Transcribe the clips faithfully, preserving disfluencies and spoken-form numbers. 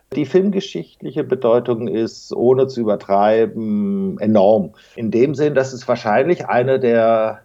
Die filmgeschichtliche Bedeutung ist, ohne zu übertreiben, enorm. In dem Sinn, dass es wahrscheinlich einer der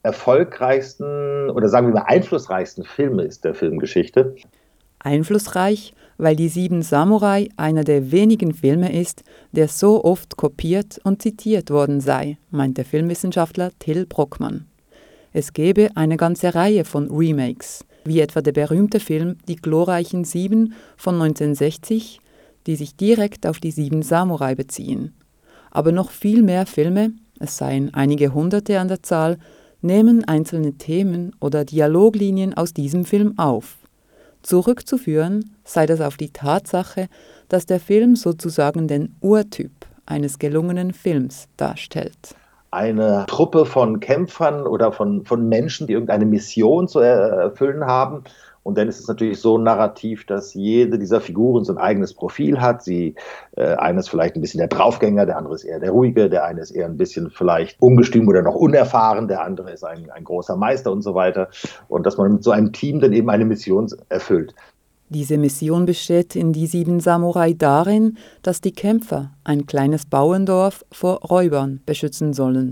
erfolgreichsten oder sagen wir mal einflussreichsten Filme ist der Filmgeschichte. Einflussreich, weil die Sieben Samurai einer der wenigen Filme ist, der so oft kopiert und zitiert worden sei, meint der Filmwissenschaftler Till Brockmann. Es gebe eine ganze Reihe von Remakes, wie etwa der berühmte Film Die glorreichen Sieben von neunzehnhundertsechzig, die sich direkt auf die Sieben Samurai beziehen. Aber noch viel mehr Filme, es seien einige Hunderte an der Zahl, nehmen einzelne Themen oder Dialoglinien aus diesem Film auf. Zurückzuführen sei das auf die Tatsache, dass der Film sozusagen den Urtyp eines gelungenen Films darstellt. Eine Truppe von Kämpfern oder von, von Menschen, die irgendeine Mission zu erfüllen haben. Und dann ist es natürlich so narrativ, dass jede dieser Figuren so ein eigenes Profil hat. Sie, äh, einer ist vielleicht ein bisschen der Draufgänger, der andere ist eher der Ruhige, der eine ist eher ein bisschen vielleicht ungestüm oder noch unerfahren, der andere ist ein, ein großer Meister und so weiter. Und dass man mit so einem Team dann eben eine Mission erfüllt. Diese Mission besteht in Die Sieben Samurai darin, dass die Kämpfer ein kleines Bauerndorf vor Räubern beschützen sollen.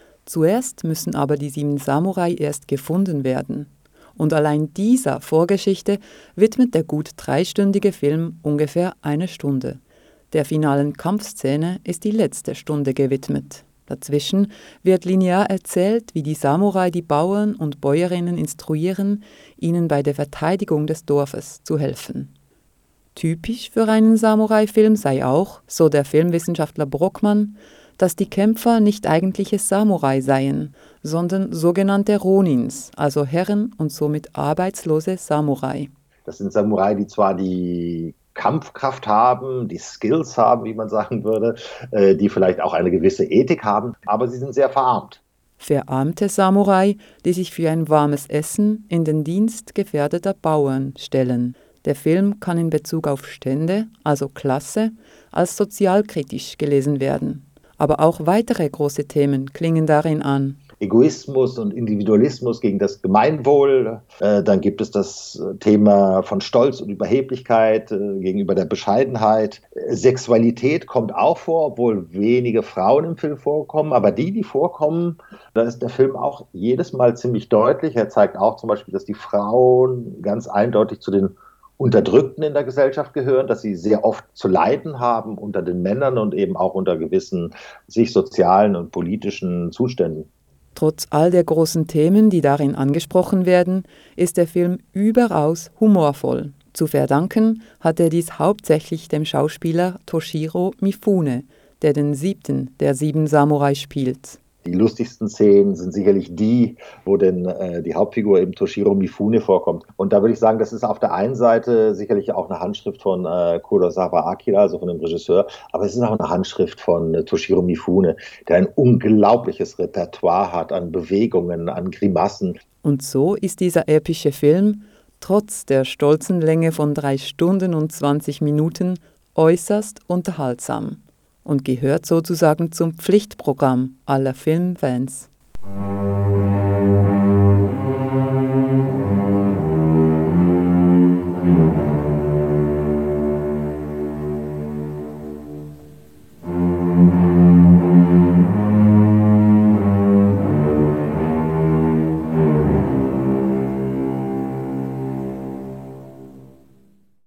Zuerst müssen aber die Sieben Samurai erst gefunden werden. Und allein dieser Vorgeschichte widmet der gut dreistündige Film ungefähr eine Stunde. Der finalen Kampfszene ist die letzte Stunde gewidmet. Dazwischen wird linear erzählt, wie die Samurai die Bauern und Bäuerinnen instruieren, ihnen bei der Verteidigung des Dorfes zu helfen. Typisch für einen Samurai-Film sei auch, so der Filmwissenschaftler Brockmann, dass die Kämpfer nicht eigentliche Samurai seien, sondern sogenannte Ronins, also Herren und somit arbeitslose Samurai. Das sind Samurai, die zwar die Kampfkraft haben, die Skills haben, wie man sagen würde, äh, die vielleicht auch eine gewisse Ethik haben, aber sie sind sehr verarmt. Verarmte Samurai, die sich für ein warmes Essen in den Dienst gefährdeter Bauern stellen. Der Film kann in Bezug auf Stände, also Klasse, als sozialkritisch gelesen werden. Aber auch weitere große Themen klingen darin an. Egoismus und Individualismus gegen das Gemeinwohl. Äh, dann gibt es das Thema von Stolz und Überheblichkeit äh, gegenüber der Bescheidenheit. Sexualität kommt auch vor, obwohl wenige Frauen im Film vorkommen. Aber die, die vorkommen, da ist der Film auch jedes Mal ziemlich deutlich. Er zeigt auch zum Beispiel, dass die Frauen ganz eindeutig zu den Unterdrückten in der Gesellschaft gehören, dass sie sehr oft zu leiden haben unter den Männern und eben auch unter gewissen sich sozialen und politischen Zuständen. Trotz all der großen Themen, die darin angesprochen werden, ist der Film überaus humorvoll. Zu verdanken hat er dies hauptsächlich dem Schauspieler Toshiro Mifune, der den siebten der sieben Samurai spielt. Die lustigsten Szenen sind sicherlich die, wo denn äh, die Hauptfigur eben Toshiro Mifune vorkommt. Und da würde ich sagen, das ist auf der einen Seite sicherlich auch eine Handschrift von äh, Kurosawa Akira, also von dem Regisseur, aber es ist auch eine Handschrift von äh, Toshiro Mifune, der ein unglaubliches Repertoire hat an Bewegungen, an Grimassen. Und so ist dieser epische Film, trotz der stolzen Länge von drei Stunden und zwanzig Minuten, äußerst unterhaltsam und gehört sozusagen zum Pflichtprogramm aller Filmfans.